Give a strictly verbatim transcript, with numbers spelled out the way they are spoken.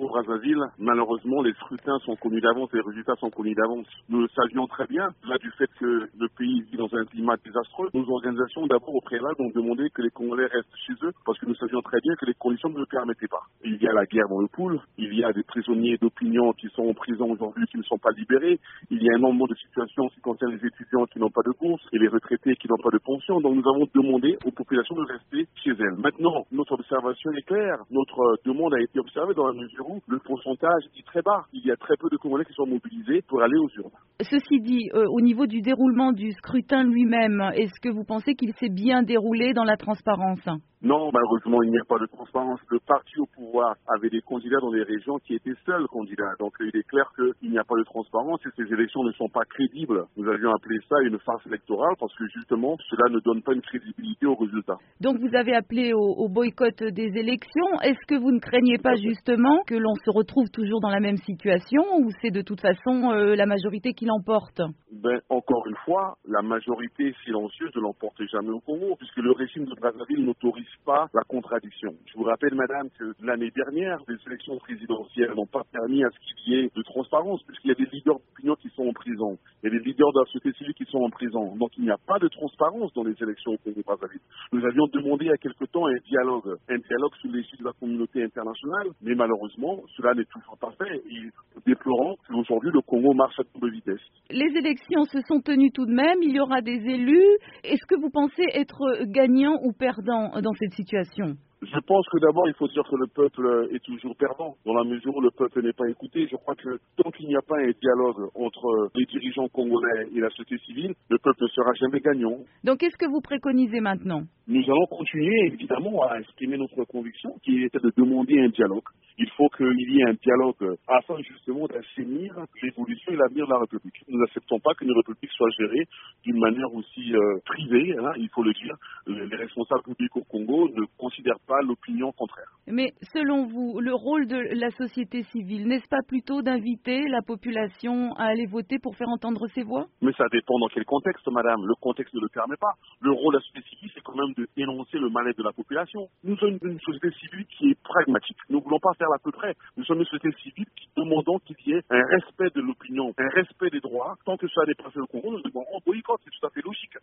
Congo-Brazzaville, malheureusement, les scrutins sont connus d'avance, les résultats sont connus d'avance. Nous le savions très bien, là, du fait que le pays vit dans un climat désastreux. Nos organisations, d'abord, au préalable, ont demandé que les Congolais restent chez eux, parce que nous savions très bien que les conditions ne le permettaient pas. Il y a la guerre dans le pool, il y a des prisonniers d'opinion qui sont en prison aujourd'hui, qui ne sont pas libérés, il y a énormément de situations en ce qui concerne les étudiants qui n'ont pas de bourse et les retraités qui n'ont pas de pension. Donc, nous avons demandé aux populations de rester chez elles. Maintenant, notre observation est claire. Notre demande a été observée dans la mesure où le pourcentage est très bas. Il y a très peu de Congolais qui sont mobilisés pour aller aux urnes. Ceci dit, euh, au niveau du déroulement du scrutin lui-même, est-ce que vous pensez qu'il s'est bien déroulé dans la transparence ? Non, malheureusement, il n'y a pas de transparence. Le parti au pouvoir avait des candidats dans les régions qui étaient seuls candidats. Donc, il est clair qu'il n'y a pas de transparence et ces élections ne sont pas crédibles. Nous avions appelé ça une farce électorale parce que, justement, cela ne donne pas une crédibilité aux résultats. Donc, vous avez appelé au, au boycott des élections. Est-ce que vous ne craignez pas, justement, que l'on se retrouve toujours dans la même situation ou c'est de toute façon euh, la majorité qui l'emporte ? Ben, encore une fois, la majorité silencieuse ne l'emporte jamais au Congo, puisque le régime de Brazzaville n'autorise pas la contradiction. Je vous rappelle, madame, que l'année dernière, les élections présidentielles n'ont pas permis à ce qu'il y ait de transparence, puisqu'il y a des leaders d'opinion qui sont en prison. Il y a des leaders de la société civile qui sont en prison. Donc, il n'y a pas de transparence dans les élections au Congo-Brazzaville. Nous avions demandé il y a quelque temps un dialogue, un dialogue sous l'égide de la communauté internationale, mais malheureusement, cela n'est toujours pas fait. Et déplorant qu'aujourd'hui, le Congo marche à double vitesse. Les élections se sont tenues tout de même, il y aura des élus. Est-ce que vous pensez être gagnant ou perdant dans cette situation ? Je pense que d'abord, il faut dire que le peuple est toujours perdant, dans la mesure où le peuple n'est pas écouté. Je crois que tant qu'il n'y a pas un dialogue entre les dirigeants congolais et la société civile, le peuple ne sera jamais gagnant. Donc, qu'est-ce que vous préconisez maintenant ? Nous allons continuer, évidemment, à exprimer notre conviction, qui était de demander un dialogue. Il faut qu'il y ait un dialogue afin, justement, d'assainir l'évolution et l'avenir de la République. Nous n'acceptons pas qu'une République soit gérée d'une manière aussi euh, privée, hein, il faut le dire. Les responsables publics au Congo ne considèrent pas l'opinion contraire. Mais selon vous, le rôle de la société civile, n'est-ce pas plutôt d'inviter la population à aller voter pour faire entendre ses voix ? Mais ça dépend dans quel contexte, madame. Le contexte ne le permet pas. Le rôle de la société civile, c'est quand même de dénoncer le mal-être de la population. Nous sommes une société civile qui est pragmatique. Nous ne voulons pas faire à peu près. Nous sommes une société civile qui demandons qu'il y ait un respect de l'opinion, un respect des droits. Tant que ça n'est pas fait au Congo, nous demandons un boycott. C'est tout à fait logique.